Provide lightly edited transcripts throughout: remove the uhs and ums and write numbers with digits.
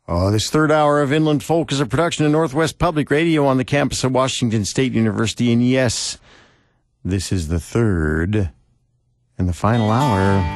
This third hour of Inland Folk is a production of Northwest Public Radio on the campus of Washington State University. And yes, this is the third and the final hour.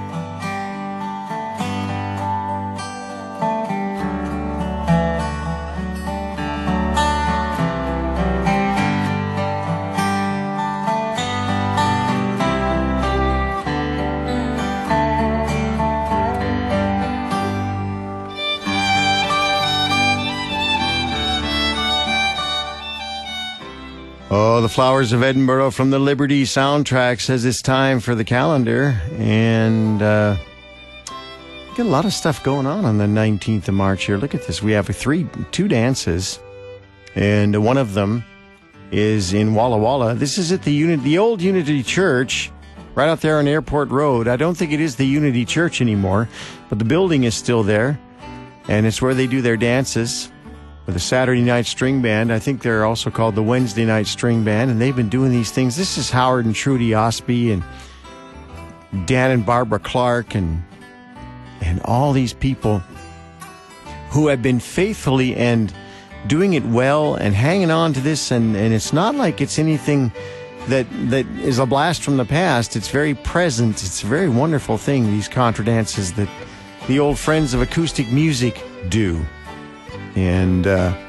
The Flowers of Edinburgh from the Liberty soundtrack says it's time for the calendar, and got a lot of stuff going on the 19th of March here. Look at this. We have two dances, and one of them is in Walla Walla. This is at the old Unity Church right out there on Airport Road. I don't think it is the Unity Church anymore, but the building is still there, and it's where they do their dances with a Saturday night string band. I think they're also called the Wednesday night string band, and they've been doing these things. This is Howard and Trudy Osby and Dan and Barbara Clark and all these people who have been faithfully and doing it well and hanging on to this, and it's not like it's anything that is a blast from the past. It's very present. It's a very wonderful thing, these contra dances that the old friends of acoustic music do. And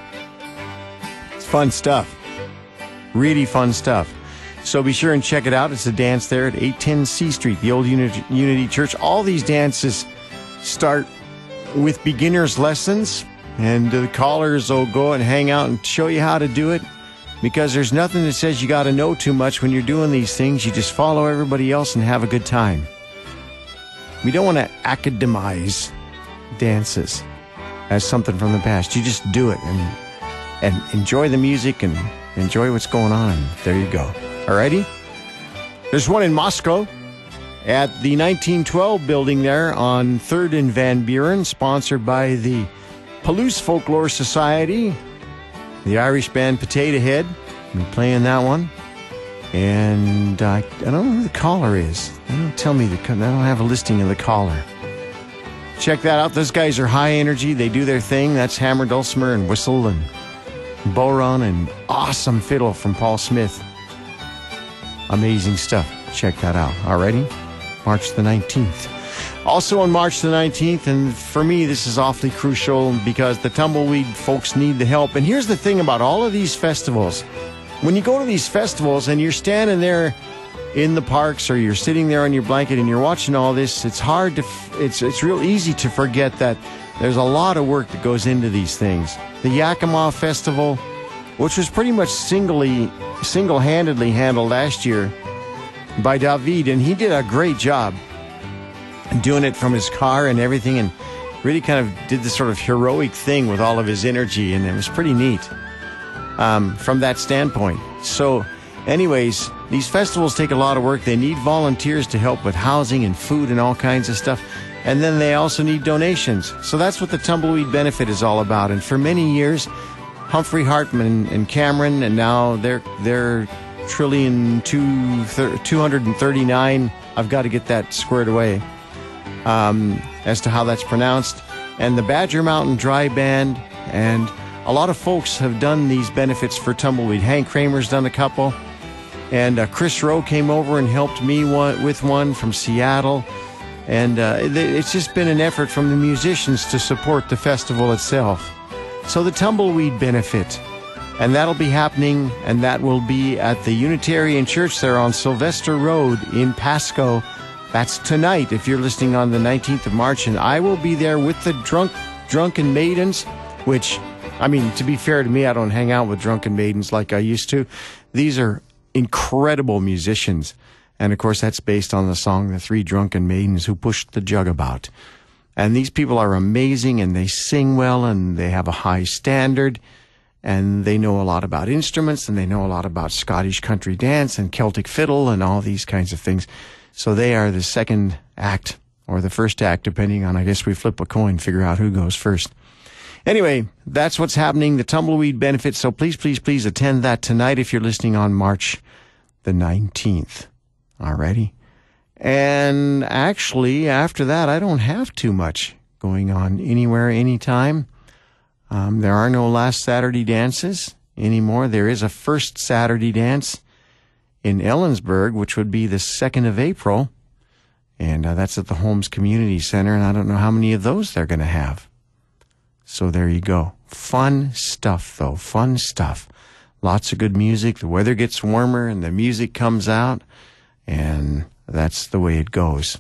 it's fun stuff. Really fun stuff. So be sure and check it out. It's a dance there at 810 C Street, the old Unity Church. All these dances start with beginner's lessons, and the callers will go and hang out and show you how to do it, because there's nothing that says you got to know too much when you're doing these things. You just follow everybody else and have a good time. We don't want to academize dances as something from the past. You just do it and enjoy the music and enjoy what's going on. And there you go. Alrighty? There's one in Moscow at the 1912 building there on 3rd and Van Buren, sponsored by the Palouse Folklore Society. The Irish band Potato Head. We're playing that one. And I don't know who the caller is. They don't tell me. They don't have a listing of the caller. Check that out. Those guys are high energy. They do their thing. That's hammer, dulcimer, and whistle, and bodhrán, and awesome fiddle from Paul Smith. Amazing stuff. Check that out. Alrighty? March the 19th. Also on March the 19th, and for me this is awfully crucial because the tumbleweed folks need the help. And here's the thing about all of these festivals. When you go to these festivals and you're standing there in the parks, or you're sitting there on your blanket and you're watching all this, it's hard to, it's real easy to forget that there's a lot of work that goes into these things. The Yakima Festival, which was pretty much single-handedly handled last year by David, and he did a great job doing it from his car and everything, and really kind of did this sort of heroic thing with all of his energy, and it was pretty neat from that standpoint. So anyways, these festivals take a lot of work. They need volunteers to help with housing and food and all kinds of stuff. And then they also need donations. So that's what the Tumbleweed Benefit is all about. And for many years, Humphrey Hartman and Cameron, and now they're Trillion 239. I've got to get that squared away as to how that's pronounced. And the Badger Mountain Dry Band, and a lot of folks have done these benefits for Tumbleweed. Hank Kramer's done a couple. And Chris Rowe came over and helped me with one from Seattle. And it's just been an effort from the musicians to support the festival itself. So the Tumbleweed Benefit. And that'll be happening, and that will be at the Unitarian Church there on Sylvester Road in Pasco. That's tonight if you're listening on the 19th of March. And I will be there with the Drunken Maidens, which, I mean, to be fair to me, I don't hang out with Drunken Maidens like I used to. These are incredible musicians, and of course that's based on the song The Three Drunken Maidens Who Pushed the Jug About. And these people are amazing, and they sing well, and they have a high standard, and they know a lot about instruments, and they know a lot about Scottish country dance and Celtic fiddle and all these kinds of things. So they are the second act, or the first act, depending on, I guess we flip a coin, figure out who goes first. Anyway, that's what's happening, the Tumbleweed Benefit. So please, please, please attend that tonight if you're listening on March the 19th. Alrighty. And actually, after that, I don't have too much going on anywhere, anytime. There are no last Saturday dances anymore. There is a first Saturday dance in Ellensburg, which would be the 2nd of April. And that's at the Holmes Community Center. And I don't know how many of those they're going to have. So there you go. Fun stuff, though. Fun stuff. Lots of good music. The weather gets warmer and the music comes out. And that's the way it goes.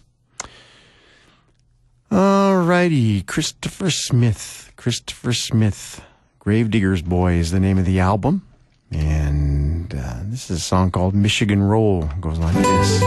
Alrighty. Christopher Smith. Gravedigger's Boy is the name of the album. And this is a song called Michigan Roll. It goes like this.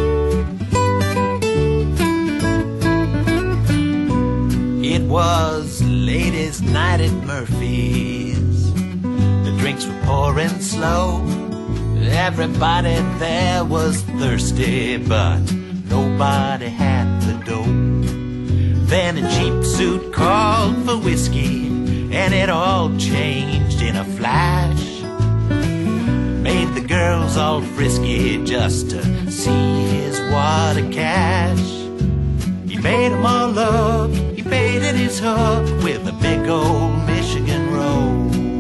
It was ladies' night at Murphy's. The drinks were pouring slow. Everybody there was thirsty, but nobody had the dough. Then a cheap suit called for whiskey, and it all changed in a flash. Made the girls all frisky just to see his wad of cash. He made them all up, he baited his hook with a big old Michigan roll.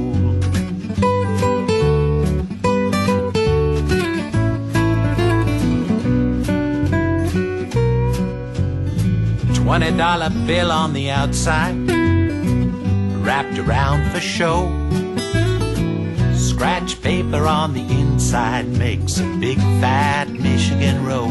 $20 bill on the outside, wrapped around for show. Scratch paper on the inside makes a big fat Michigan roll.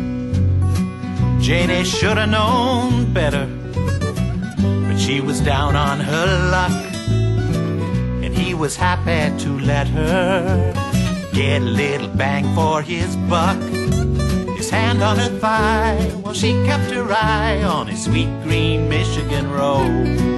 Janie should have known better, but she was down on her luck, and he was happy to let her get a little bang for his buck. His hand on her thigh while she kept her eye on his sweet green Michigan roll.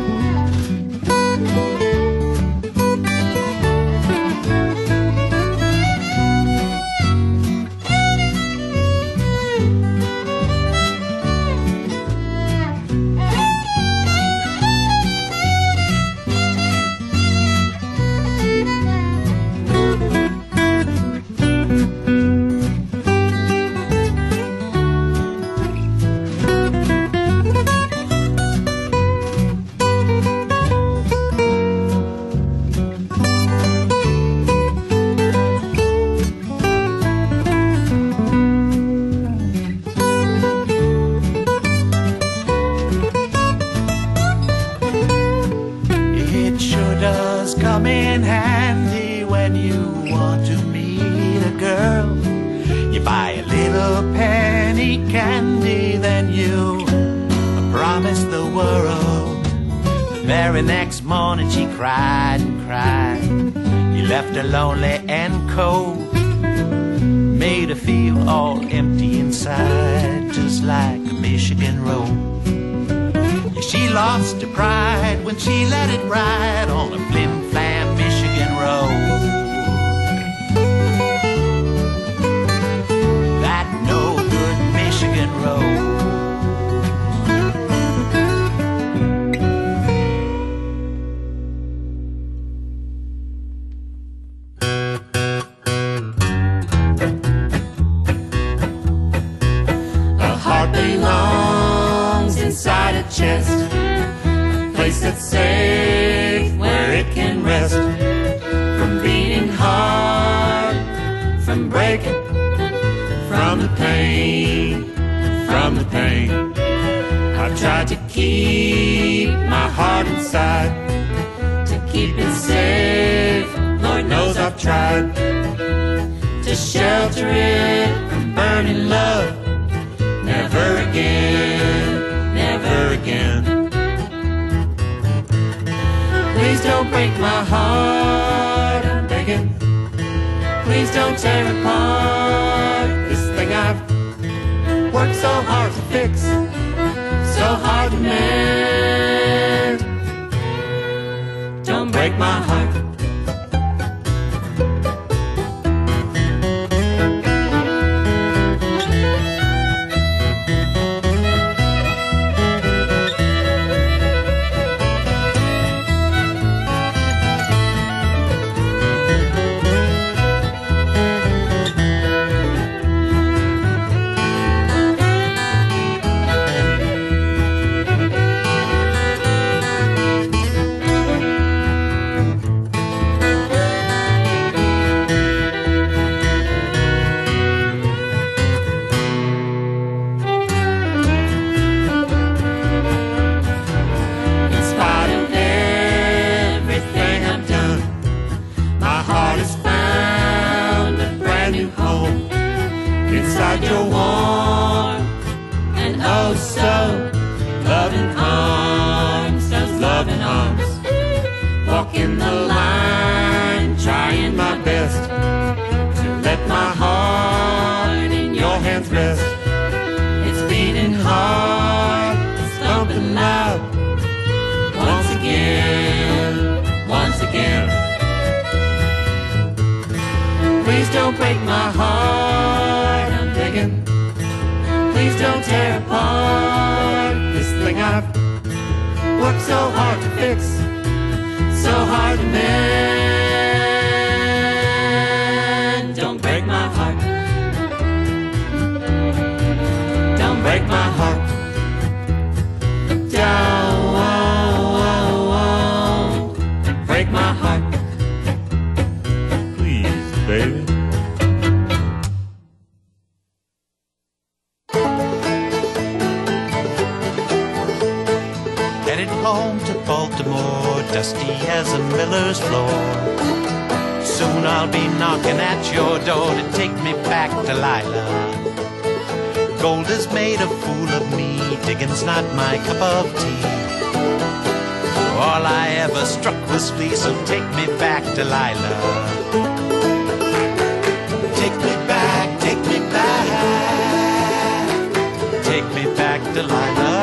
Next morning she cried and cried. He left her lonely and cold, made her feel all empty inside, just like a Michigan roll. Yeah, she lost her pride when she let it ride on a flim-flam Michigan road. That no good Michigan road. Chest, a place that's safe where it can rest from beating heart, from breaking, from the pain, from the pain. I've tried to keep my heart inside, to keep it safe. Lord knows I've tried to shelter it from burning love. Never again, never again. Please don't break my heart, I'm begging. Please don't tear apart this thing I've worked so hard to fix, so hard to mend. Don't break my heart. loving arms. Walking the line, trying my best to let my heart in your hands rest. It's beating hard, it's thumping loud. Once again, once again. Please don't break my heart, I'm begging. Please don't tear apart this thing I've worked so hard to fix, so hard to mend. Don't break my heart. Don't break my heart. Don't break my heart. Please, baby. Headed home to Baltimore, dusty as a miller's floor. Soon I'll be knocking at your door to take me back, Delilah. Gold has made a fool of me, digging's not my cup of tea. All I ever struck was flea, so take me back, Delilah. Take me back, take me back. Take me back, Delilah.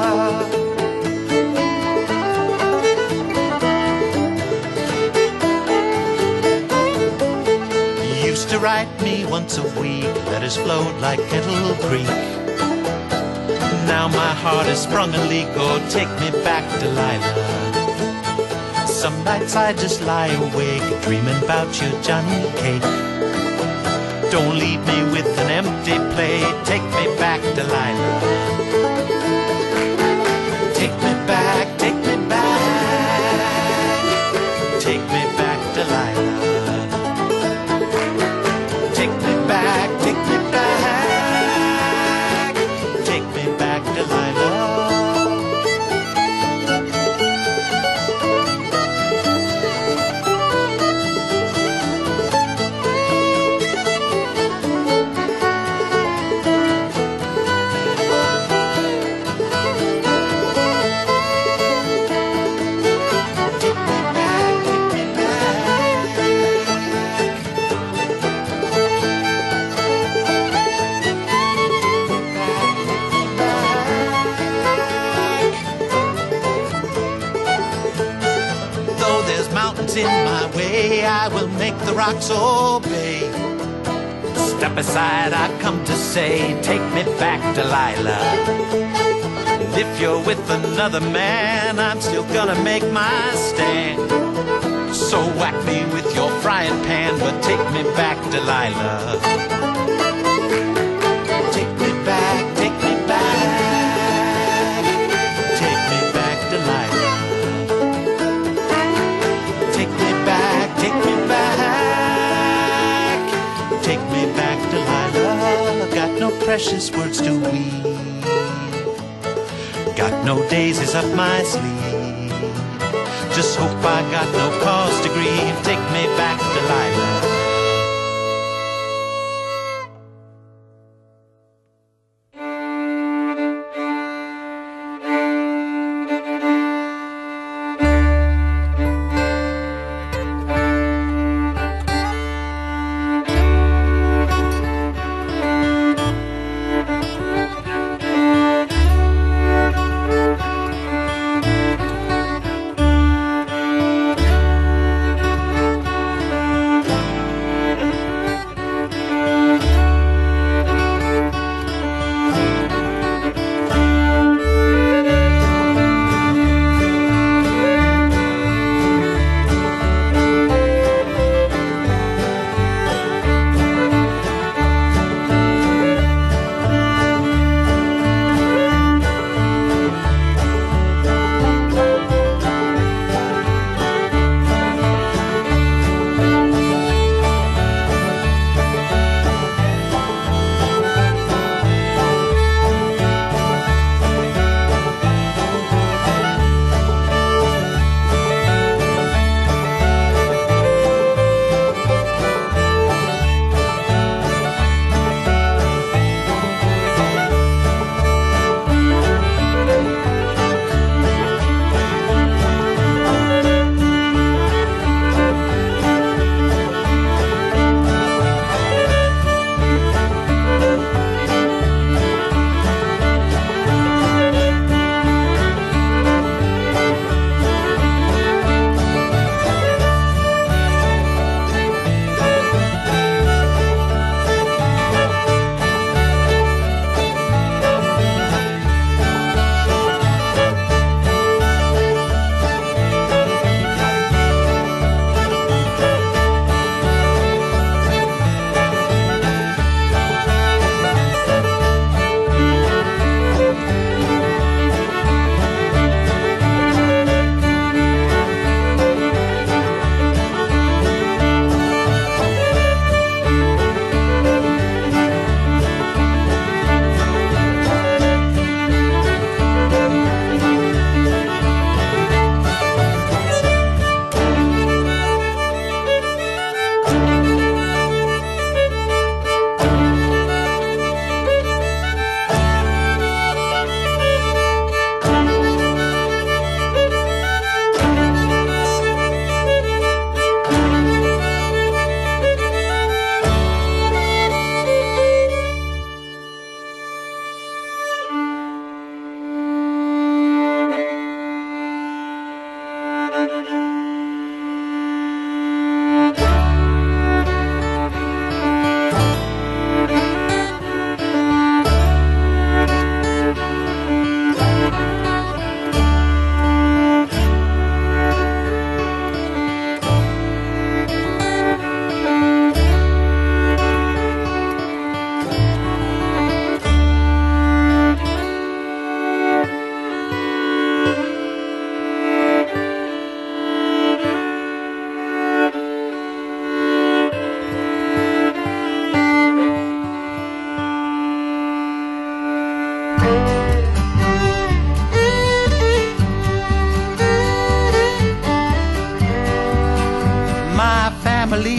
To write me once a week, letters flowed like Kettle Creek. Now my heart has sprung a leak, oh take me back, Delilah. Some nights I just lie awake, dreaming about your Johnny cake. Don't leave me with an empty plate, take me back, Delilah. Take me back, take me back. Take me back, Delilah. Take me back, take me back. Take me back, Delilah. In my way, I will make the rocks obey. Step aside, I've come to say, take me back, Delilah. And if you're with another man, I'm still gonna make my stand. So whack me with your frying pan, but take me back, Delilah. Take me back, take me back. Take me back, Delilah. Take me back, take me back. Take me back, Delilah. Got no precious words to weave, got no daisies up my sleeve. Just hope I got no cause to grieve. Take me back, Delilah.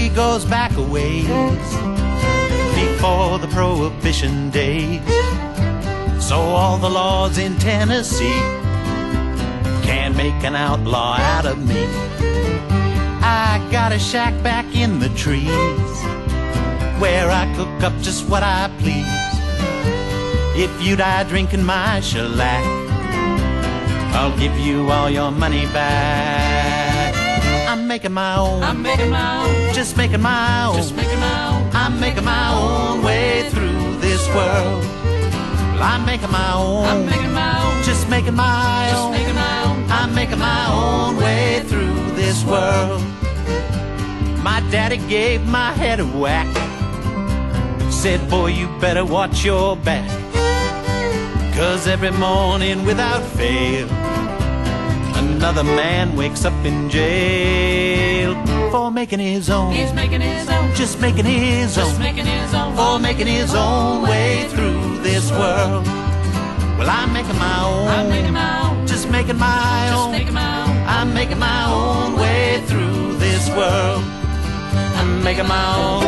goes back a ways, before the Prohibition days. So all the laws in Tennessee can't make an outlaw out of me. I got a shack back in the trees where I cook up just what I please. If you die drinking my shellac, I'll give you all your money back. I'm making my own, I'm making my own, just making my own, just making my own. I'm making my own way through this world. Well, I'm making my own, I'm making my own, just making my just own, making my own. I'm making my own way through this world. My daddy gave my head a whack, said, boy, you better watch your back, 'cause every morning without fail, another man wakes up in jail for making his own, He's making his own, just making his just own, making his own, for making his own way through this world. Well, I'm making my own, I'm making my own, just making my just own, making my own. I'm making my own way through this world. I'm making my own,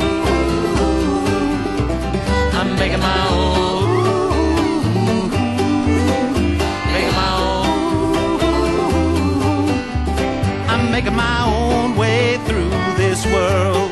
I'm making my own, making my own, I'm making my own way through this world.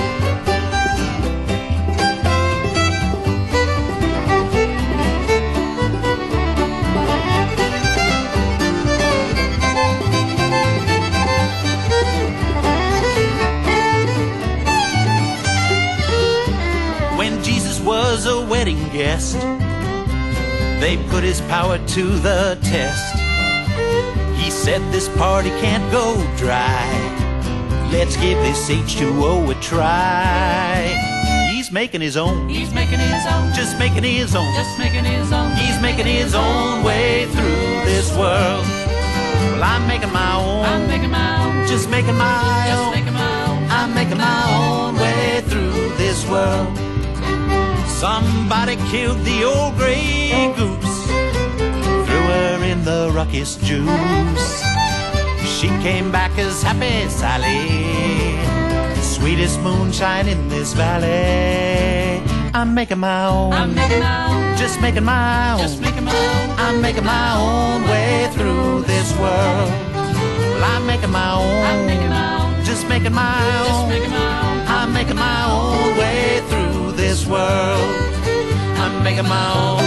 Was a wedding guest, they put his power to the test. He said this party can't go dry, let's give this H2O a try. He's making his own, He's making his own, just making his own, just making his own. he's making his own way through this world. Well, I'm making my own, I'm making my own, just making my just own, making my own. I'm making my own way through this world. Somebody killed the old gray goose, threw her in the ruckus juice. She came back as Happy Sally, the sweetest moonshine in this valley. I'm making my own, I'm making my own, just making my own, just making my own. I'm making my own way through this world. Well, I'm making my own, I'm making my own, just making my just own, making my own. I'm making my own way through this world. I'm making my own,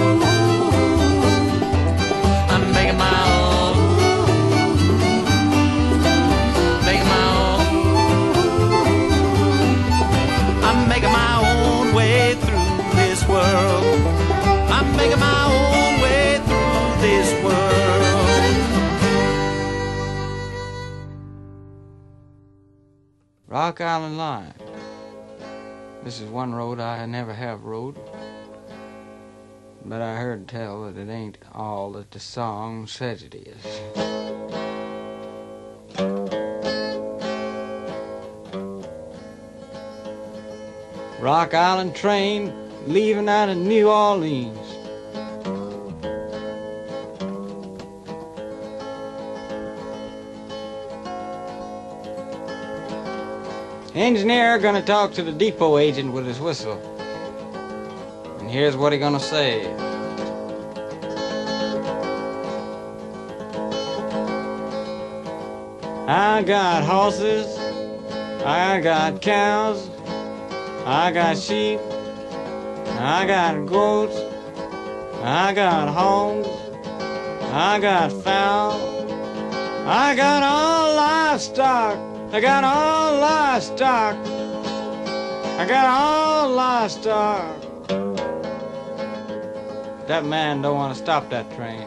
I'm making my own, making my own, I'm making my own way through this world. I'm making my own way through this world. Rock Island Line. This is one road I never have rode, but I heard tell that it ain't all that the song says it is. Rock Island train leaving out of New Orleans. Engineer gonna talk to the depot agent with his whistle. And here's what he gonna say. I got horses, I got cows, I got sheep, I got goats, I got hogs, I got fowl, I got all livestock, I got all livestock, I got all livestock. That man don't want to stop that train.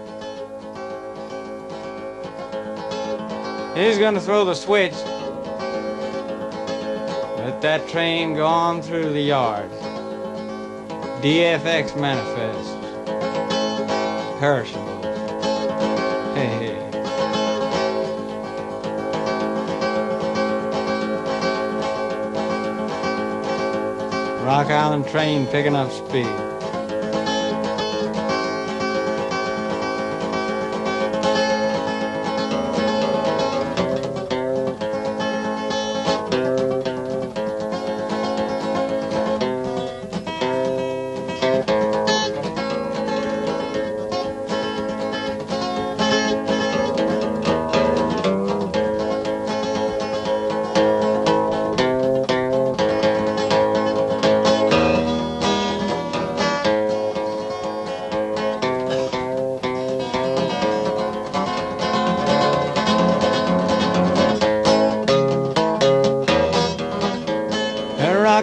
He's gonna throw the switch. Let that train go on through the yard. DFX manifest. Perishable. Hey, hey. Rock Island train picking up speed.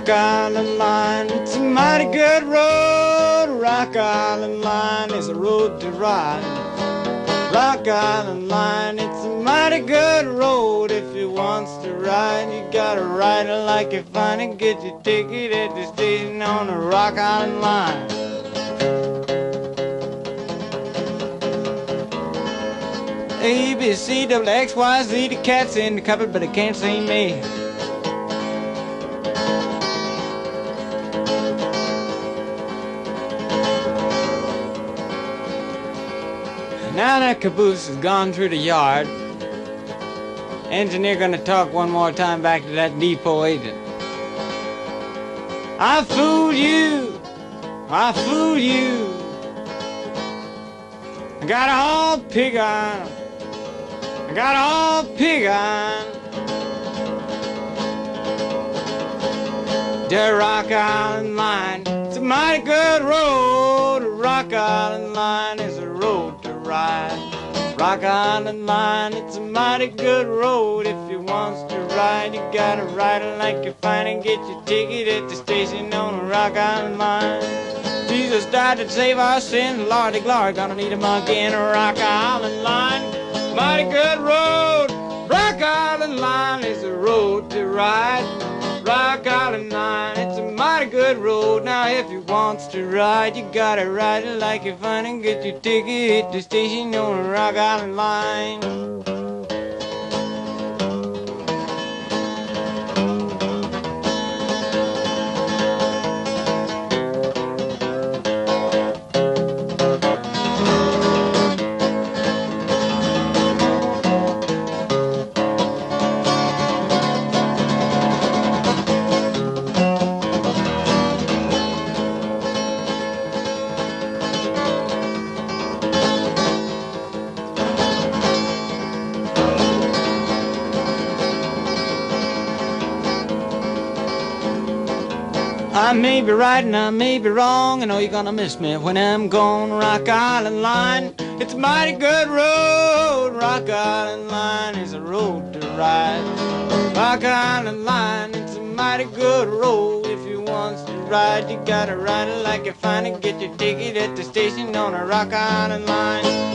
Rock Island Line, it's a mighty good road. Rock Island Line is a road to ride. Rock Island Line, it's a mighty good road. If you wants to ride, you gotta ride it like you find it. Get your ticket at the station on the Rock Island Line. A, B, C, double X, Y, Z, the cat's in the cupboard, but they can't see me. Now that caboose has gone through the yard, engineer gonna talk one more time back to that depot agent. I fooled you, I fooled you. I got a whole pig iron, I got a whole pig iron. The Rock Island Line, it's a mighty good road. The Rock Island Line is a road to ride. Rock Island Line, it's a mighty good road. If you wants to ride, you gotta ride it like you find it. Get your ticket at the station on the Rock Island Line. Jesus died to save our sins, Lordy glory, gonna need him again. Rock Island Line, mighty good road. Rock Island Line is a road to ride. Rock Island Line, it's a mighty good road. Now if you wants to ride, you gotta ride it like you find it. Get your ticket at the station on the Rock Island Line. I may be right and I may be wrong. I know you're gonna miss me when I'm gone. Rock Island Line, it's a mighty good road. Rock Island Line is a road to ride. Rock Island Line, it's a mighty good road. If you wants to ride, you gotta ride it like you find it. Get your ticket at the station on a Rock Island Line.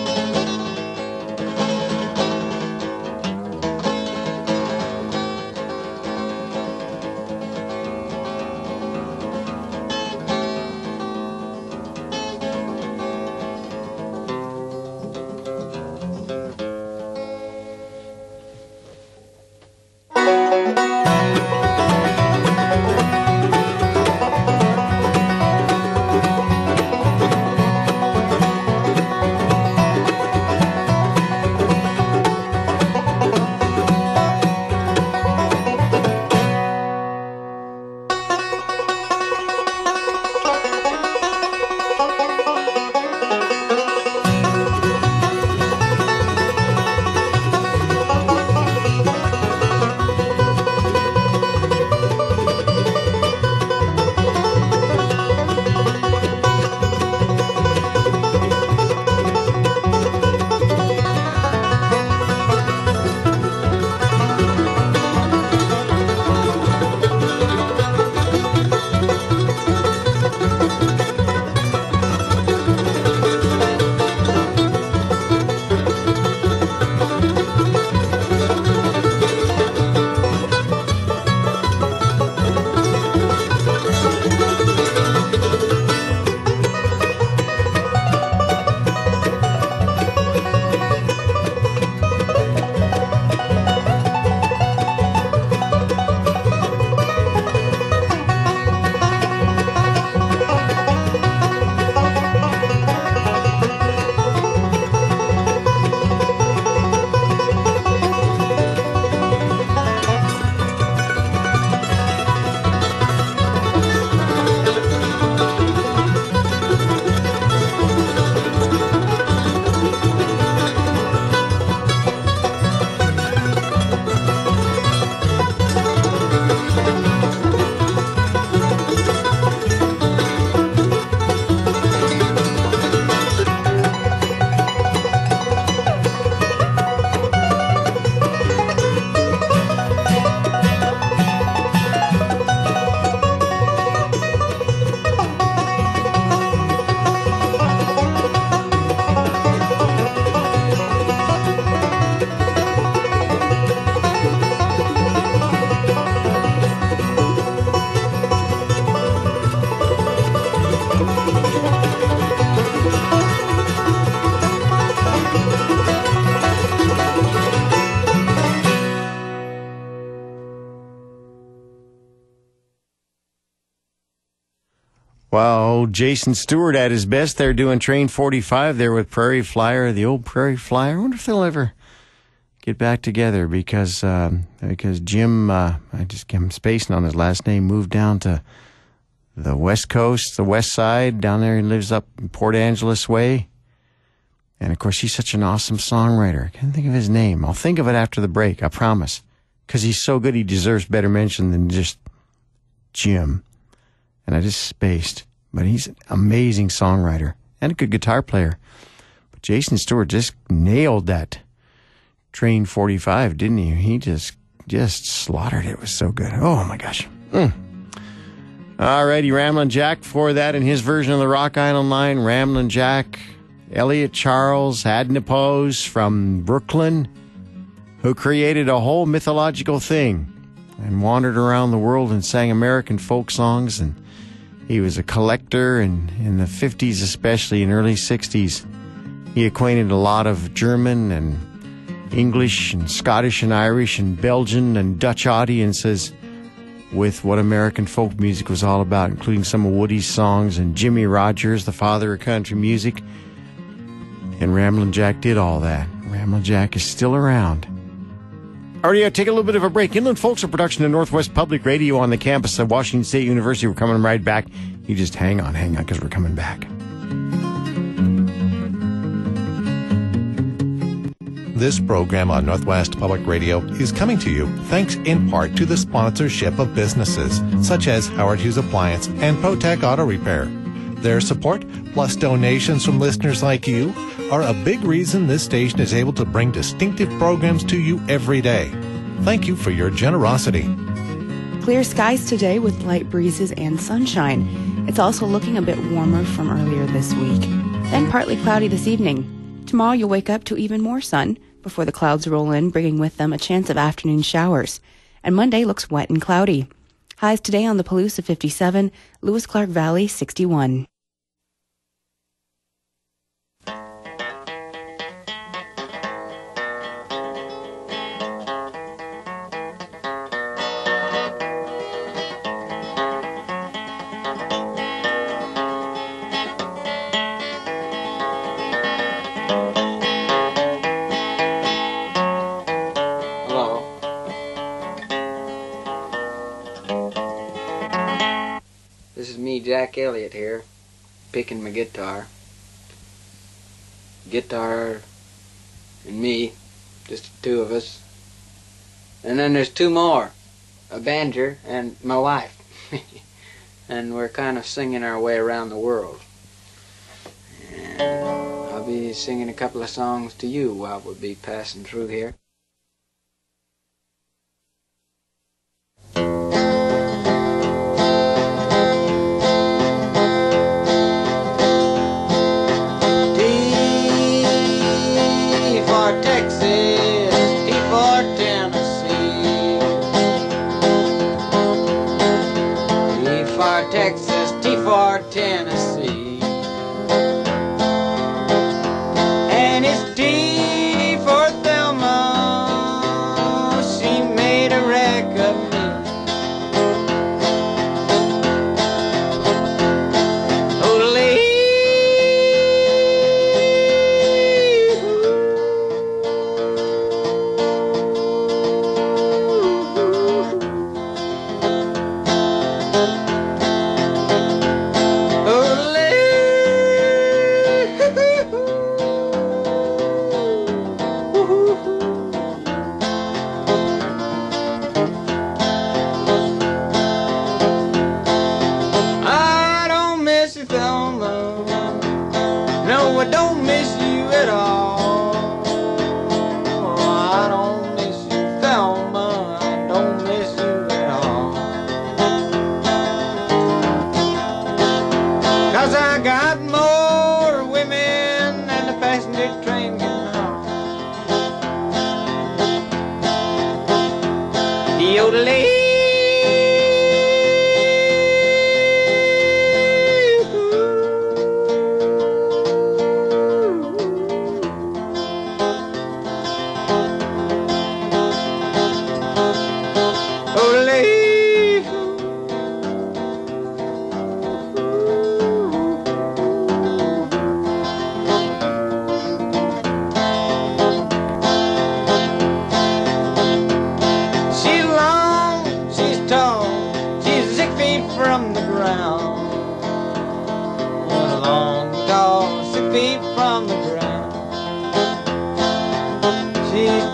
Well, Jason Stewart at his best there doing Train 45 there with Prairie Flyer, the old Prairie Flyer. I wonder if they'll ever get back together because Jim, I'm spacing on his last name, moved down to the West Coast, the West Side. Down there he lives up in Port Angeles way. And, of course, he's such an awesome songwriter. I can't think of his name. I'll think of it after the break, I promise. Because he's so good, he deserves better mention than just Jim. And I just spaced. But he's an amazing songwriter and a good guitar player. But Jason Stewart just nailed that Train 45, didn't he? He just slaughtered it. It was so good. Oh, my gosh. All righty, Ramblin' Jack for that in his version of the Rock Island Line. Ramblin' Jack, Elliot Charles, Adnapose from Brooklyn, who created a whole mythological thing and wandered around the world and sang American folk songs. And he was a collector, and in the 50s especially, in early 60s, he acquainted a lot of German and English and Scottish and Irish and Belgian and Dutch audiences with what American folk music was all about, including some of Woody's songs and Jimmy Rogers, the father of country music. And Ramblin' Jack did all that. Ramblin' Jack is still around. All right, take a little bit of a break. Inland Folks, a production of Northwest Public Radio on the campus of Washington State University. We're coming right back. You just hang on, because we're coming back. This program on Northwest Public Radio is coming to you thanks in part to the sponsorship of businesses such as Howard Hughes Appliance and Protec Auto Repair. Their support, plus donations from listeners like you, are a big reason this station is able to bring distinctive programs to you every day. Thank you for your generosity. Clear skies today with light breezes and sunshine. It's also looking a bit warmer from earlier this week. Then partly cloudy this evening. Tomorrow you'll wake up to even more sun before the clouds roll in, bringing with them a chance of afternoon showers. And Monday looks wet and cloudy. Highs today on the Palouse of 57, Lewis-Clark Valley 61. Jack Elliott here, picking my guitar. Guitar and me, just the two of us. And then there's two more, a banjo and my wife. And we're kind of singing our way around the world. And I'll be singing a couple of songs to you while we'll be passing through here. Tennessee, and it's D for Thelma. She made a wreck of me.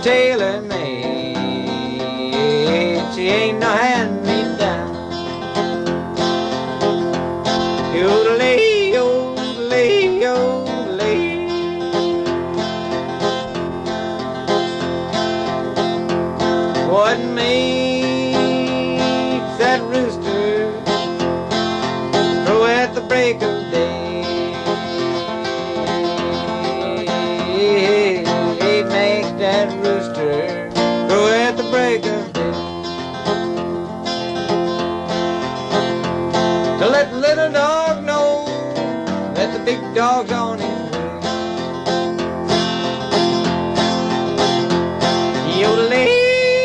tailor-made. She ain't no hand-me-down. Yodelay, yodelay, yodelay. What makes that rooster crow at the break of day? It makes that rooster crow at the break of day. To let the little dog know that the big dog's on his way. Yodelay.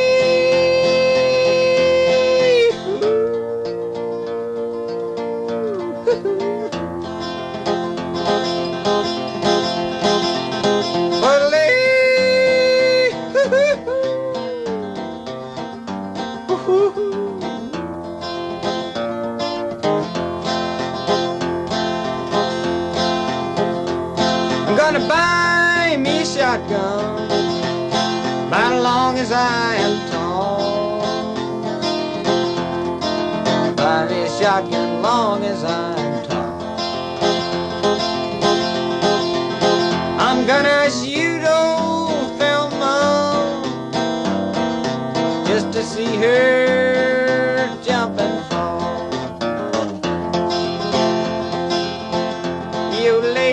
I'm gonna buy me a shotgun about as long as I am tall. Buy me a shotgun long as I'm tall. I'm gonna shoot old Thelma just to see her jump and fall. Yodelay.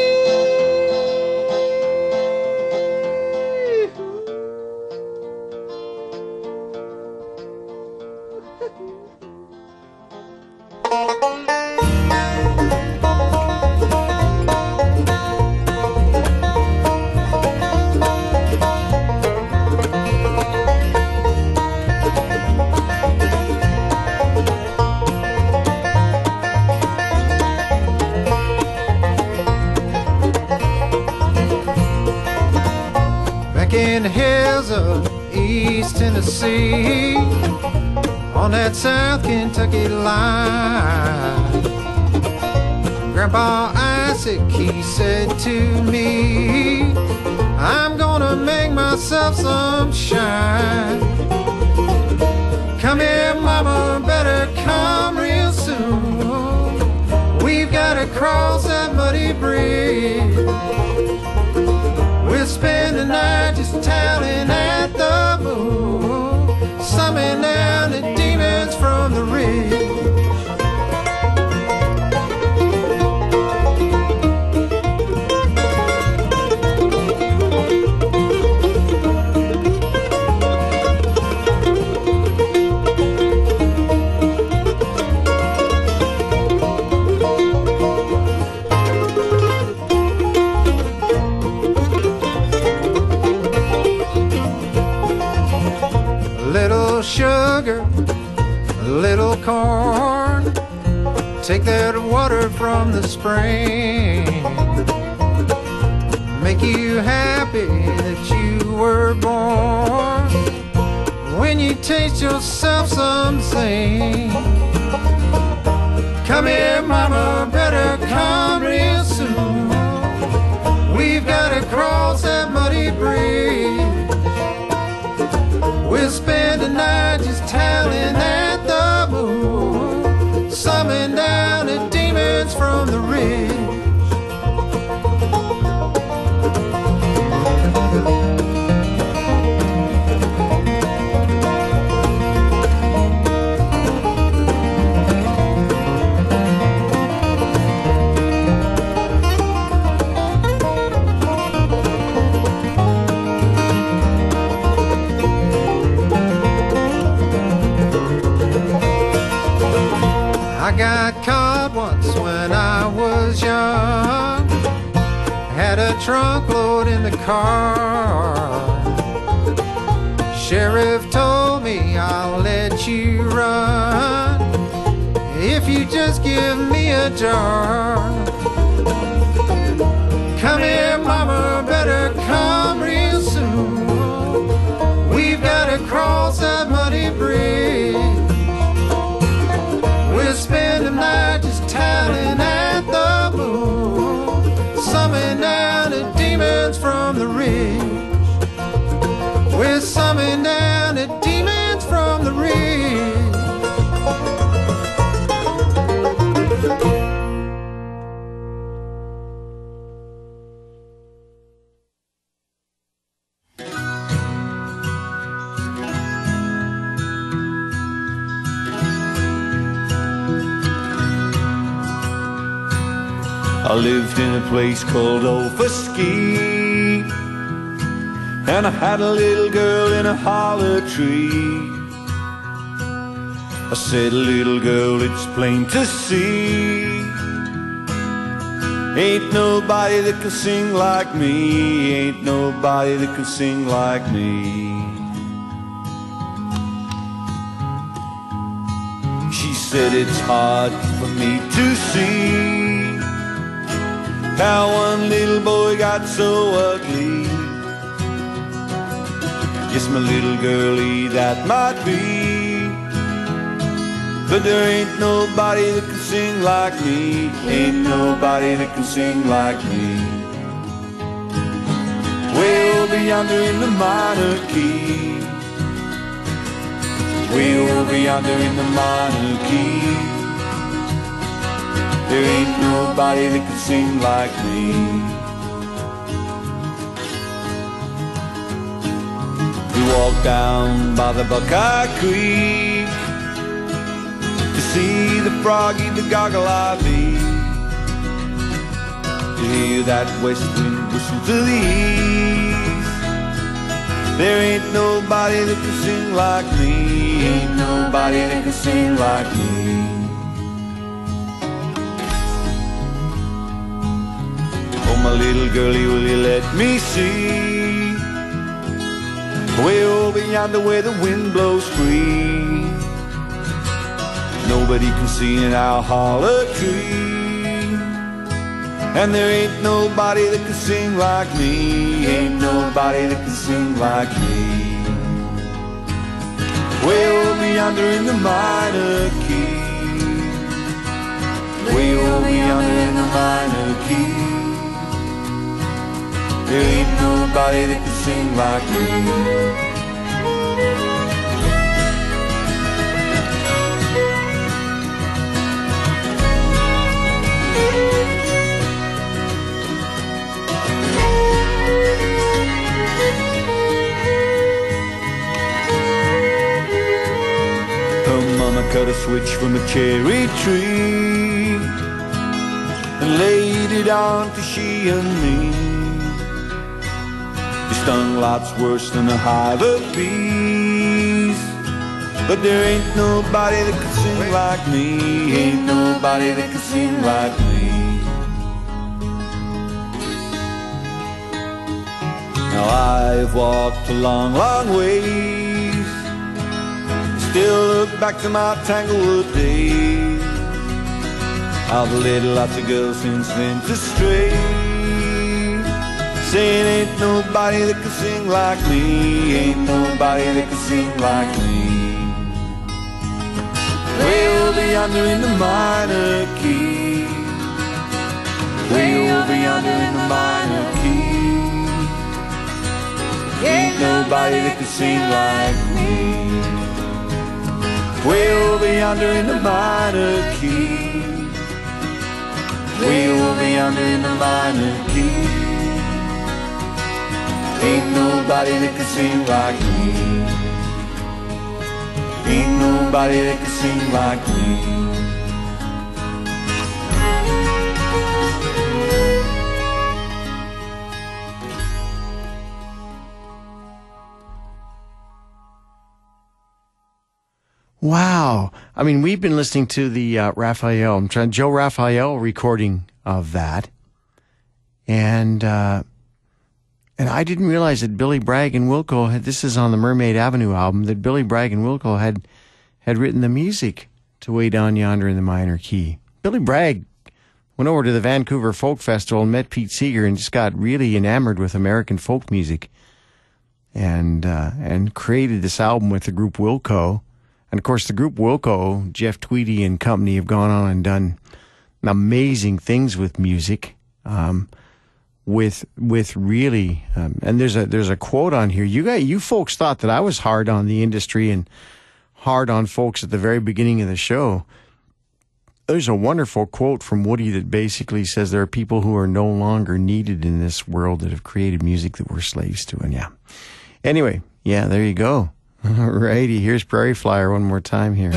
Back in the hills of East Tennessee, on that South Kentucky line, Grandpa Isaac, he said to me, I'm gonna make myself some shine. Come here, mama, better come real soon. We've gotta cross that muddy bridge. We'll spend the night just toweling at the moon, summoning down the demons from the ridge. Little sugar, a little corn, take that water from the spring, make you happy that you were born. When you taste yourself something, come here, mama, better come real soon. We've gotta cross that muddy bridge. We'll spend the night just toweling at the moon, summoning down the demons from the ridge. I got caught once when I was young, had a trunk load in the car. Sheriff told me I'll let you run if you just give me a jar. Come here, mama, better come real soon. We've gotta cross that muddy bridge. We'll spend the night just toweling at the moon, summoning down the demons from the ridge. I lived in a place called Overski, and I had a little girl in a holler tree. I said, little girl, it's plain to see, ain't nobody that can sing like me, ain't nobody that can sing like me. She said, it's hard for me to see how one little boy got so ugly. Yes, my little girlie, that might be, but there ain't nobody that can sing like me, ain't nobody that can sing like me. Way over yonder in the minor key, way over yonder in the minor key, there ain't nobody that can sing like me. We walked down by the Buckeye Creek to see the froggy, the goggle-eye bee, to hear that west wind whistle to the east. There ain't nobody that can sing like me, ain't nobody that can sing like me. Oh, my little girlie, will you let me see way over yonder where the wind blows free? Nobody can see in our holler tree, and there ain't nobody that can sing like me, ain't nobody that can sing like me. Way over yonder in the minor key, way over yonder in the minor key, there ain't nobody that can sing like me. Her mama cut a switch from a cherry tree and laid it on to she and me. It stung lots worse than a hive of bees, but there ain't nobody that can sing like me, ain't nobody that can sing like me. Now I've walked a long, long ways, still look back to my Tanglewood days. I've led lots of girls since then to stray, saying ain't nobody that can sing like me, ain't nobody that can sing like me. Way over yonder in the minor key, way over yonder in the minor key, ain't nobody that can sing like me. Way over yonder in the minor key, way over yonder in the minor key, ain't nobody that can sing like me, ain't nobody that can sing like me. Wow. I mean, we've been listening to the Joe Raphael recording of that. And I didn't realize that Billy Bragg and Wilco this is on the Mermaid Avenue album, that Billy Bragg and Wilco had written the music to Way Down Yonder in the Minor Key. Billy Bragg went over to the Vancouver Folk Festival and met Pete Seeger and just got really enamored with American folk music and created this album with the group Wilco. And, of course, the group Wilco, Jeff Tweedy and company, have gone on and done amazing things with music, with really, and there's a quote on here. You folks thought that I was hard on the industry and hard on folks at the very beginning of the show. There's a wonderful quote from Woody that basically says there are people who are no longer needed in this world that have created music that we're slaves to. And yeah. Anyway, yeah, there you go. Alrighty, here's Prairie Flyer one more time here.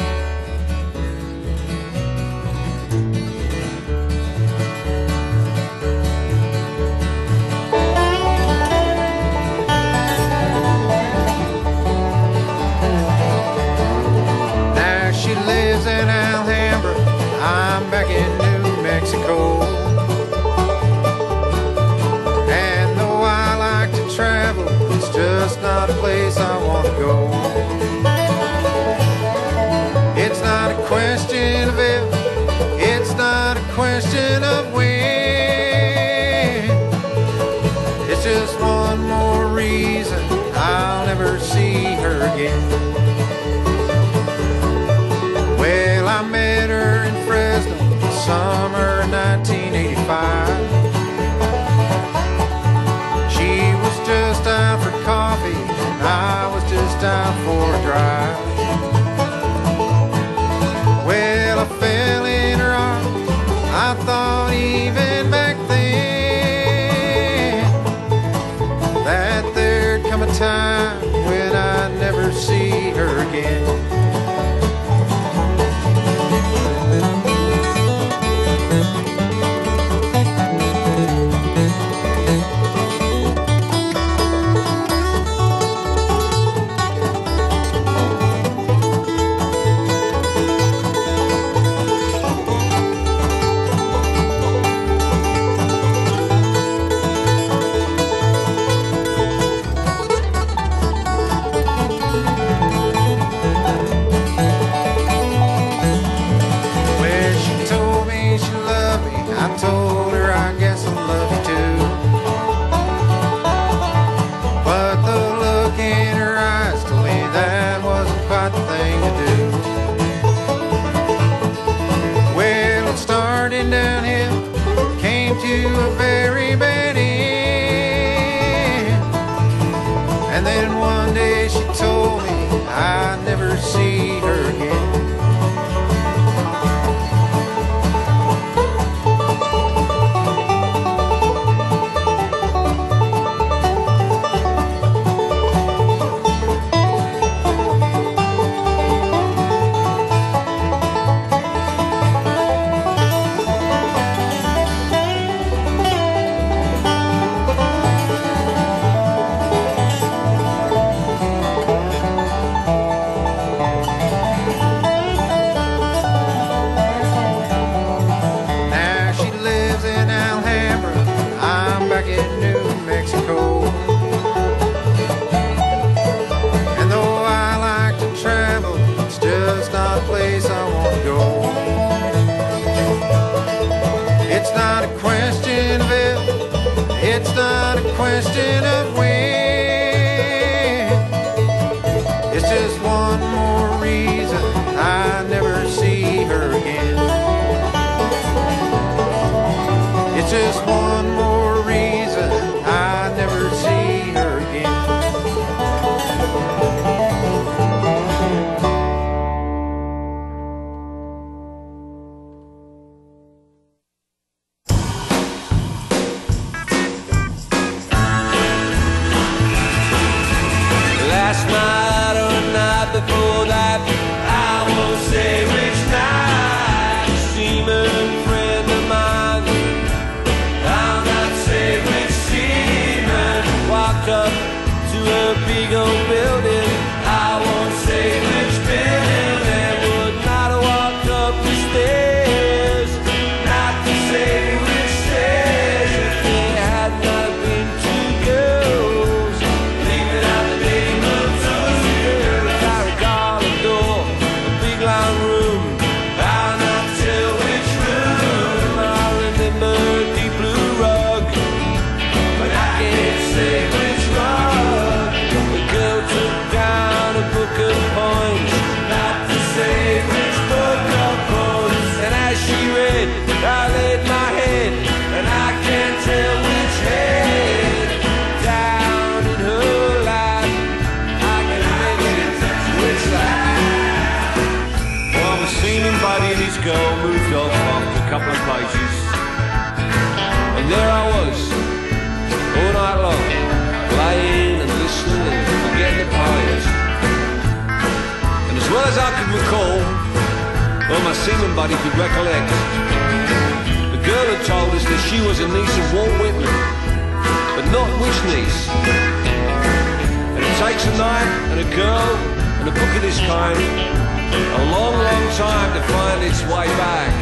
place I want to go. It's not a question of if, it's not a question of when. It's just one more reason I'll never see her again. Well, I met her in Fresno, summer 1985. She was just out for coffee, and I was just out for a drive. Well, I fell in her arms, I thought even back then that there'd come a time when I'd never see her again. Question of when. It's just one more reason I never see her again. It's just one more reason I never see her again. Before that, I won't say which night. A seaman friend of mine, I'll not say which seaman, walked up to a big old building. I won't say which building, would not have walked up the stairs, not to say which stairs. If there had not been two girls leaving out the name of two girls. Long room, I'll not tell which room. I remember deep blue rug, but I can't say which rug. The girl took down a book of poems, not to say which book of poems. And as she read, I laid my head, and I can't tell which head. Down in her lap, I can mention which lap. Seaman buddy and his girl moved off after a couple of paces, and there I was, all night long, playing and listening and forgetting the poems. And as well as I could recall, or my seaman buddy could recollect, the girl had told us that she was a niece of Walt Whitman, but not which niece. And it takes a night and a girl and a book of this kind a long, long time to find its way back.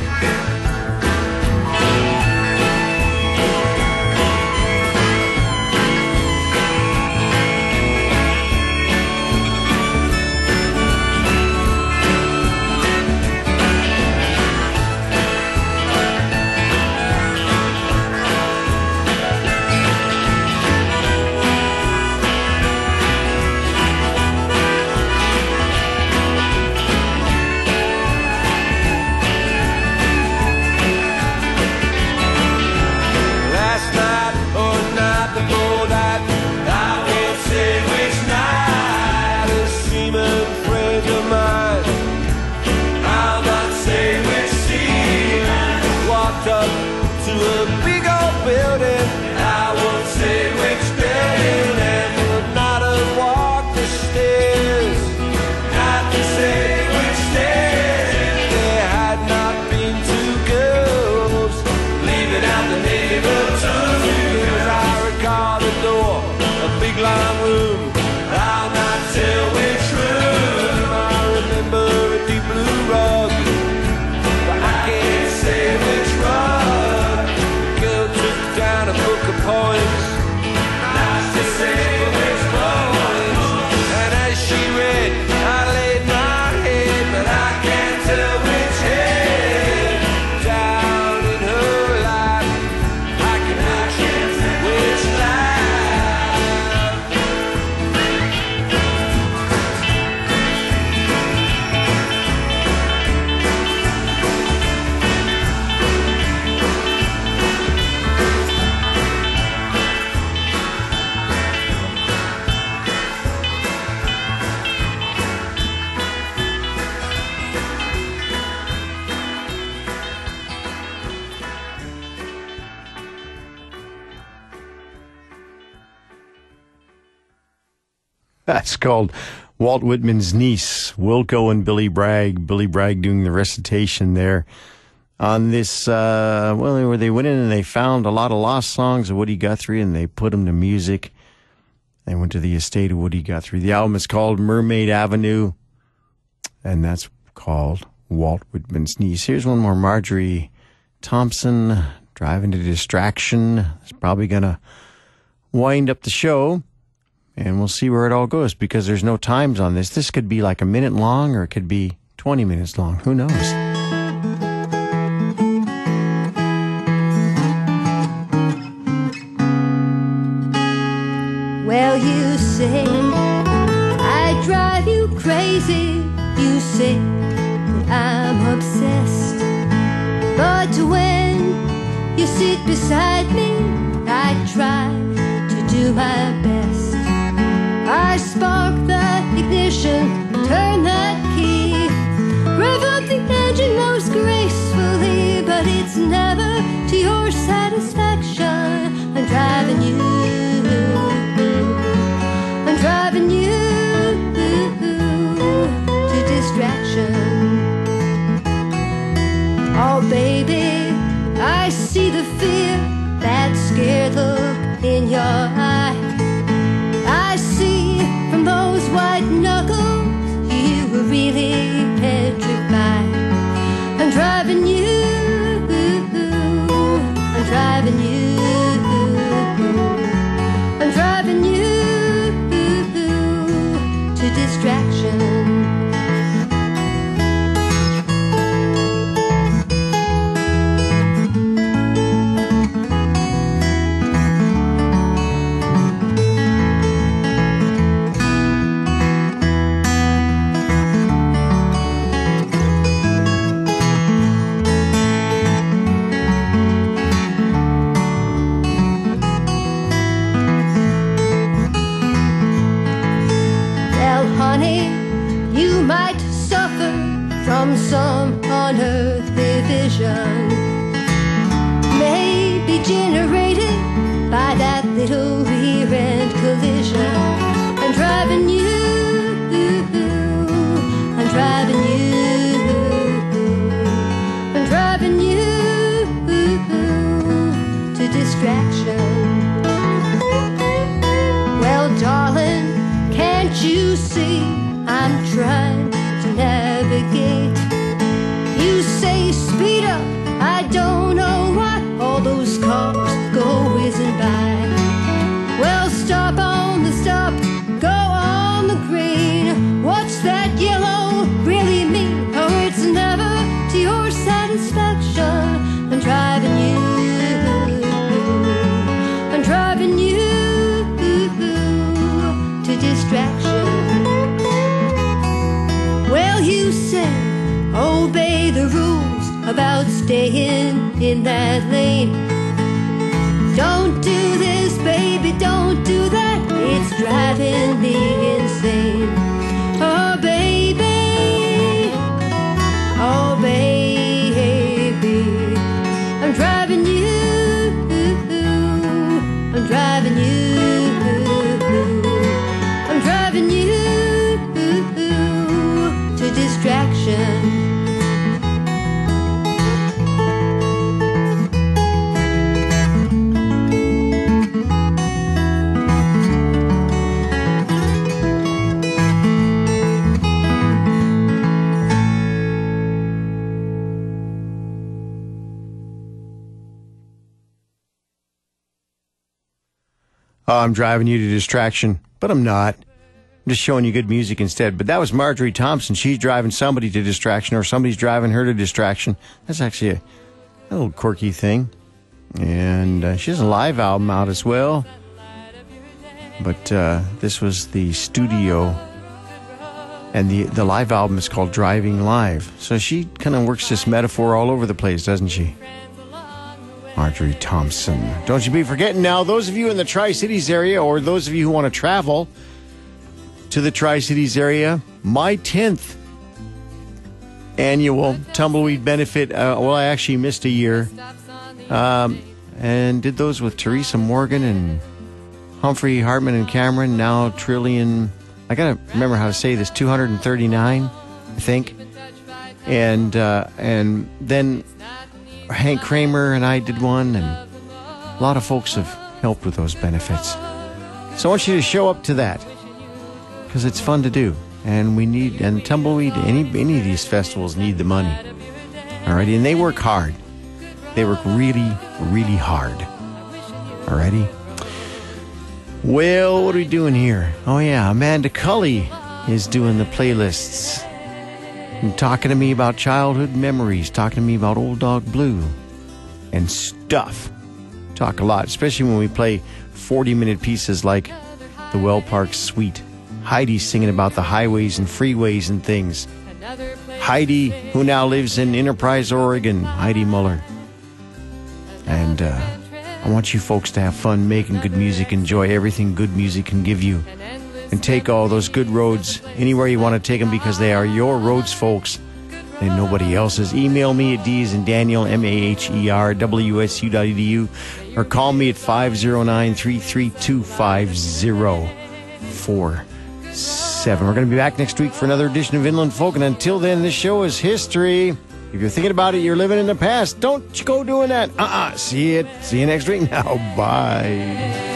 That's called Walt Whitman's Niece, Wilco and Billy Bragg. Billy Bragg doing the recitation there on this, where they went in and they found a lot of lost songs of Woody Guthrie and they put them to music. They went to the estate of Woody Guthrie. The album is called Mermaid Avenue, and that's called Walt Whitman's Niece. Here's one more, Marjorie Thompson, Driving to Distraction. It's probably going to wind up the show. And we'll see where it all goes because there's no times on this. This could be like a minute long or it could be 20 minutes long. Who knows? Well, you say I drive you crazy. You say that I'm obsessed. But when you sit beside me, I try to do my best. I spark the ignition, turn that key, rev up the engine most gracefully, but it's never to your satisfaction. I'm driving you, I'm driving you to distraction. Oh baby, I see the fear, that scared look in your eye. I see from those white knuckles you were really petrified. I'm driving you, I'm driving you, I'm driving you to distraction. From some unearthly vision, maybe generated by that little rear-end collision. I'm driving you, I'm driving you, I'm driving you to distraction. Well, darling, can't you see I'm trying to navigate? You say speed up, I don't know why all those cars go whizzing by. Well, stop on the stop, go on the green. What's that yellow really mean? Oh, it's never to your satisfaction. I'm driving you, I'm driving you to distraction. Well, you say obey the rules about staying in that lane. Don't do this, baby, don't do that. It's driving me insane. Oh, baby, oh, baby, I'm driving you, I'm driving you, I'm driving you to distraction. Oh, I'm driving you to distraction, but I'm not. I'm just showing you good music instead. But that was Marjorie Thompson. She's driving somebody to distraction, or somebody's driving her to distraction. That's actually a little quirky thing. And she has a live album out as well. But this was the studio. And the live album is called Driving Live. So she kind of works this metaphor all over the place, doesn't she? Marjorie Thompson. Don't you be forgetting now, those of you in the Tri-Cities area, or those of you who want to travel to the Tri-Cities area, my 10th annual Tumbleweed benefit. I actually missed a year. And did those with Teresa Morgan and Humphrey Hartman and Cameron, now Trillian I got to remember how to say this, 239, I think. And then Hank Kramer and I did one, and a lot of folks have helped with those benefits. So I want you to show up to that, because it's fun to do. And we need, and Tumbleweed, any of these festivals need the money. Alrighty, and they work hard. They work really, really hard. Alrighty. Well, what are we doing here? Oh yeah, Amanda Cully is doing the playlists. And talking to me about childhood memories, talking to me about Old Dog Blue and stuff. Talk a lot, especially when we play 40-minute pieces like the Well Park Suite. Heidi's singing about the highways and freeways and things. Heidi, who now lives in Enterprise, Oregon, Heidi Muller. And I want you folks to have fun making good music, enjoy everything good music can give you, and take all those good roads anywhere you want to take them, because they are your roads, folks, and nobody else's. Email me at DSandDaniel, MAHERWSU.edu, or call me at 509-332-5047. We're going to be back next week for another edition of Inland Folk, and until then, this show is history. If you're thinking about it, you're living in the past. Don't you go doing that. See you next week now. Bye.